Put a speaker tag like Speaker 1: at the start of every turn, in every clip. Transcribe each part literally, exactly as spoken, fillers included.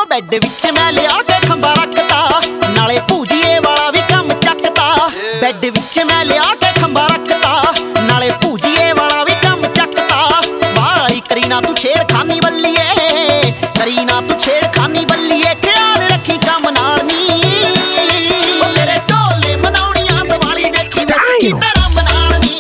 Speaker 1: Bad which मैं लिया के खंबा रखता, नाले भूजिए वाला भी कम चकता। बैड विच मैं लिया के खंबा रखता, नाले भूजिए वाला भी कम चकता। भाई करी ना तू छेड़खानी बल्लिए, करी ना तू छेड़खानी बल्लिए, ख्याल रखी कम नाल नी। तेरे ढोले मनाउणियां दिवाली देखी वैस की तरह मनानी।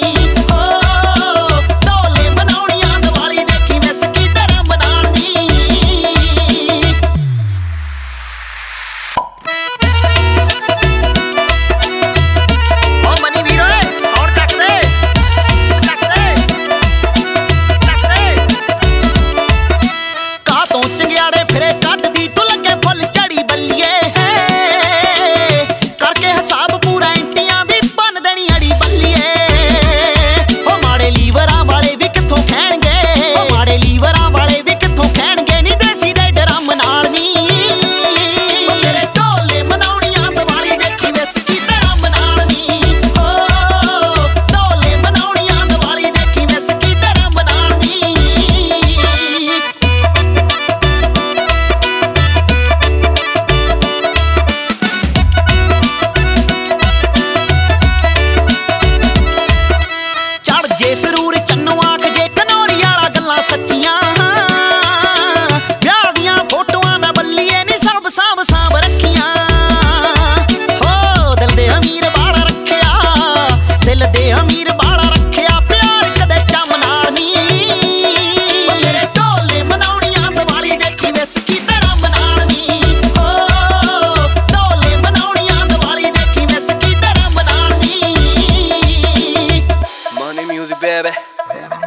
Speaker 1: ਸਰੂਰ ਚੰਨੋ ਆਖ ਜੇ ਕਨੌਰੀ ਵਾਲਾ ਗੱਲਾਂ ਸੱਚੀਆਂ। ਵਿਆਹ ਦੀਆਂ ਫੋਟੋਆਂ ਮੈਂ ਬੱਲੀਏ ਨੀ ਸਭ ਸਾਂਭ ਸਾਂਭ ਰੱਖੀਆਂ। ਹੋ ਦਿਲ ਦੇ ਅਮੀਰ ਬਾਲਾ ਰੱਖਿਆ, ਦਿਲ ਦੇ ਅਮੀਰ ਬਾਲਾ ਰੱਖਿਆ, ਪਿਆਰ ਕਦੇ ਚੰਮ ਨਾਲ ਨੀ। ਮੇਰੇ ਢੋਲੇ ਮਨਾਉਣੀਆਂ ਦਿਵਾਲੀ ਦੇਖੀ ਵੈਸ ਕੀ ਤਰ੍ਹਾਂ ਮਨਾਣੀ। ਹੋ ਢੋਲੇ ਮਨਾਉਣੀਆਂ ਦਿਵਾਲੀ ਦੇਖੀ ਵੈਸ ਕੀ ਤਰ੍ਹਾਂ ਮਨਾਣੀ।
Speaker 2: Money music baby